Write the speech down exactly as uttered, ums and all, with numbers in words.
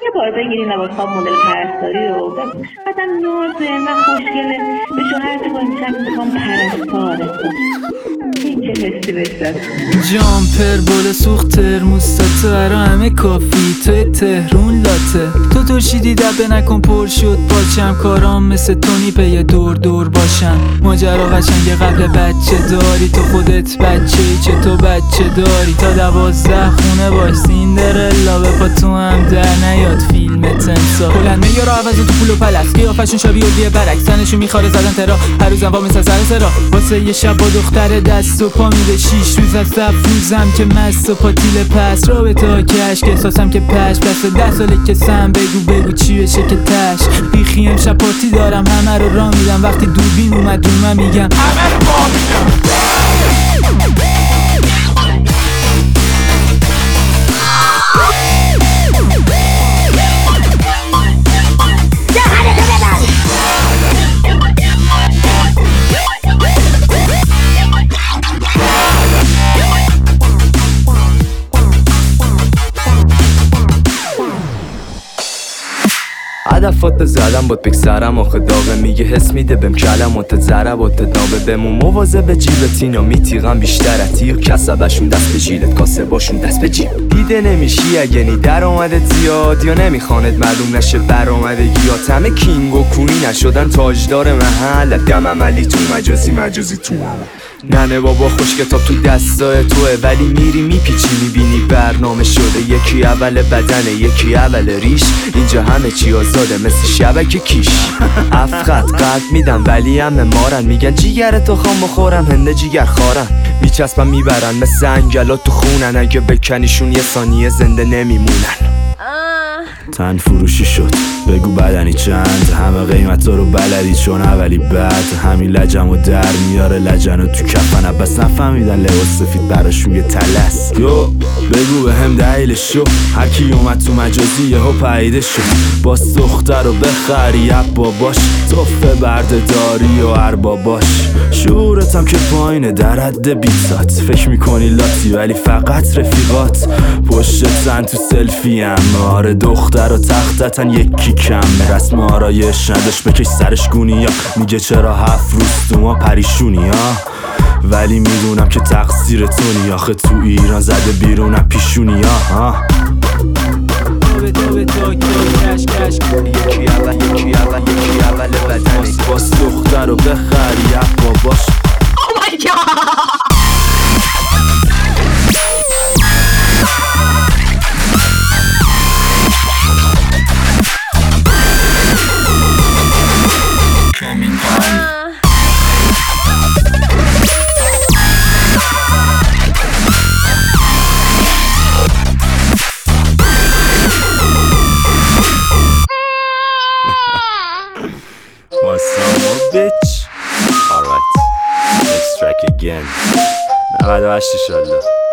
یه بار بگیرین لباس‌ها مدل پرستاری رو بپوش. بعدم نازه نه خوشگله به شوهرت کنیم چند میخوام پرستاره این چه حسی بشتد جامپر بال سوخت ترموستات برا همه کافی توی تهرون لاته تو ترشیدی دبه نکن پر شد پاچم کارام مثل تونی پی دور دور باشم ماجرا قشنگ قبل بچه داری تو خودت بچه ای چه تو بچه داری تا دوازده خونه باش سیندرلا به پا تو هم در نیاد فیلم تنسا بلند میارا عوض تو پول و پلس قیافشون شبیه و دیه برعکس تنشون میخواره زدن ترا هر روزم وا مثل سر سرا واسه یه شب با دختر دست و پا میده شیش روز از روزم که مست و پاتیل پس رابطه ها که عشق احساسم که پش بس ده ساله که سم بگو بگو چی بشه که تش بیخی امشب پارتی دارم همه رو را میدم وقتی دوربین اومد رو من میگم همه رو با میدم هدفات زدم بود بکسرم آخه داغه میگه حس میده بهم کلمات ضربات داغه بمون مواظب به جیبت اینا میتیغم بیشتر تیر کسبشون دست به جیلت کاسه باشون دست به جیب دیده نمیشی اگه نی در آمدت زیاد یا نمیخواند معلوم نشه برآمدگیات همه کینگ و کونی نشدن تاجدار محل دم عملی تو مجازی مجازی تو ننه بابا خوش کتاب تو دستای توه ولی میری میپیچی میبینی برنامه شده یکی اول بدنه یکی اول ریش اینجا همه چی آزاده مثل شبکه کیش افقط قلب میدم ولی همه مارن میگن جیگرتو خام بخورم هنده جیگر خارن میچسبن میبرن مثل انگلات تو خونن اگه بکنیشون یه ثانیه زنده نمیمونن تن فروشی شد بگو بدنی چند همه قیمت رو بلدی چون اولی بعد همین لجم و در میاره لجن و تو کفن بس نفهمیدن لباس سفید براشون یه تلس یو بگو به هم دلیلشو هرکی اومد تو مجازی یهو پیده شد باز دختر رو بخری باباش توفه برده داری و ارباباش شعورتم که پایینه در حد بیسات فکر میکنی لاتی ولی فقط رفیقات پشت زن تو سلفی هم آره دختر و تختتن یکی کم رسم آرایش نداشت بکش سرش گونی ها میگه چرا هفت روز تو ما پریشونی ها ولی میدونم که تقصیر تونی آخه تو ایران زده بیرونم پیشونی ها یکی اول یکی اول یکی اول بدنی باز دختر رو بخری باباش Oh my god! What's up, bitch? Alright, let's track again. نود و هشت انشالله.